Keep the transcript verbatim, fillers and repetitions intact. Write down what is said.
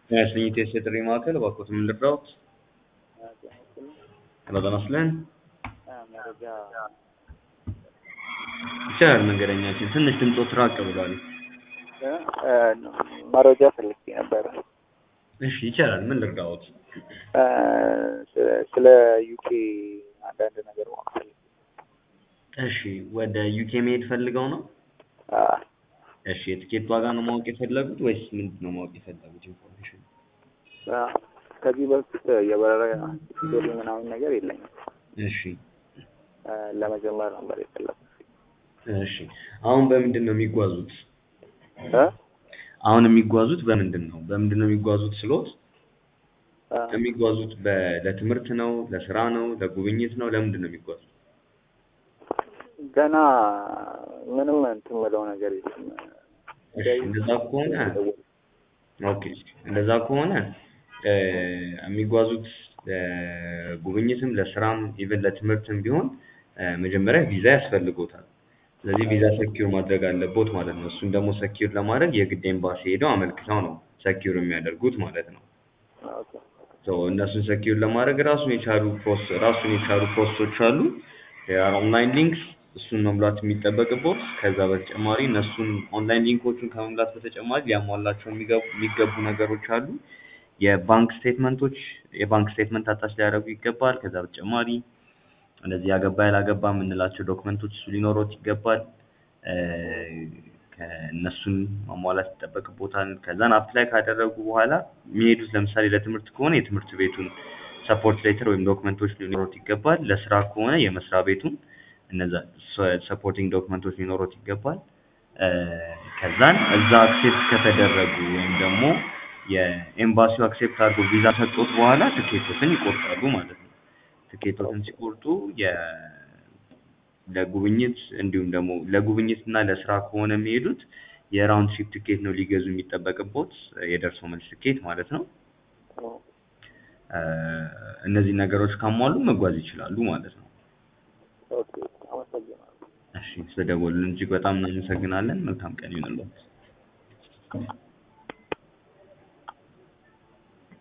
ያስልኝ የጥሪ ማዕከል እባክዎት ምን ልርዳዎት? ሄሎ ጤና ይስጥልኝ። መረጃ ይቻላል መንገደኛችን ትንሽ ድምፅዎት ራቅ ብሏል። መረጃ ፈልጌ ነበር። እሺ ይቻላል ምን ልርዳዎት? ስለ ዩኬ አንዳንድ ነገር ማወቅ ፈልጌ። እሺ ወደ ዩኬ መሄድ ፈልገው ነው? አዎ። እሺ የትኬት ዋጋ ነው ማወቅ የፈለጉት ወይስ ምንድን ነው ማወቅ የፈለጉት ኢንፎርሜሽን? ከዚህ በፊት የበረራ ቲኬት ምናምን ነገር የለኝም። እሺ ለመጀመር ነበር የፈለኩት። እሺ አሁን በምንድን ነው የሚጓዙት? እ አሁን የሚጓዙት በምንድን ነው? በምንድን ነው የሚጓዙት ስሎት? የሚጓዙት ለትምህርት ነው፣ ለስራ ነው፣ ለጉብኝት ነው፣ ለምንድን ነው የሚጓዙት? ገና ምንም እንትን የምለው ነገር የለም። እሺ እንደዛ ከሆነ ኦኬ እንደዛ ከሆነ የሚጓዙት ለጉብኝትም ለስራም ኢቭን ለትምህርትም ቢሆን መጀመሪያ ቪዛ ያስፈልጎታል። ስለዚህ ቪዛ ሰኪዩር ማድረግ አለቦት ማለት ነው። እሱን ደግሞ ሰኪዩር ለማድረግ የግድ ኤምባሲ ሄደው አመልክተው ነው ሰኪዩር የሚያደርጉት ማለት ነው። ሶ እነሱን ሰኪዩር ለማድረግ ራሱን የቻሉ ፕሮሰስ ራሱን የቻሉ ፕሮሰሶች አሉ። ኦንላይን ሊንክስ እሱን መሙላት የሚጠበቅቦት። ከዛ በተጨማሪ እነሱን ኦንላይን ሊንኮቹን ከመሙላት በተጨማሪ ሊያሟላቸው የሚገቡ ነገሮች አሉ። የባንክ ስቴትመንቶች የባንክ ስቴትመንት አታች ሊያደርጉ ይገባል። ከዛ በተጨማሪ እንደዚህ ያገባ ያላገባ የምንላቸው ዶክመንቶች እሱ ሊኖሩት ይገባል። ከእነሱን ማሟላት ይጠበቅቦታል። ከዛን አፕላይ ካደረጉ በኋላ የሚሄዱት ለምሳሌ ለትምህርት ከሆነ የትምህርት ቤቱን ሰፖርት ሌተር ወይም ዶክመንቶች ሊኖሩት ይገባል። ለስራ ከሆነ የመስሪያ ቤቱን እነዛ ሰፖርቲንግ ዶክመንቶች ሊኖሩት ይገባል። ከዛን እዛ አክሴፕት ከተደረጉ ወይም ደግሞ የኤምባሲው አክሴፕት አድርጎ ቪዛ ሰጥቶት በኋላ ትኬቶችን ይቆርጣሉ ማለት ነው። ትኬቶችን ሲቆርጡ የ ለጉብኝት እንዲሁም ደግሞ ለጉብኝት እና ለስራ ከሆነ የሚሄዱት የራውንድ ትሪፕ ትኬት ነው ሊገዙ የሚጠበቅቦት የደርሶ መልስ ትኬት ማለት ነው። እነዚህ ነገሮች ካሟሉ መጓዝ ይችላሉ ማለት ነው። ኦኬ አመሰግናለሁ። እሺ ስለደወሉልን እጅግ በጣም እናመሰግናለን። መልካም ቀን ይሁንልዎት።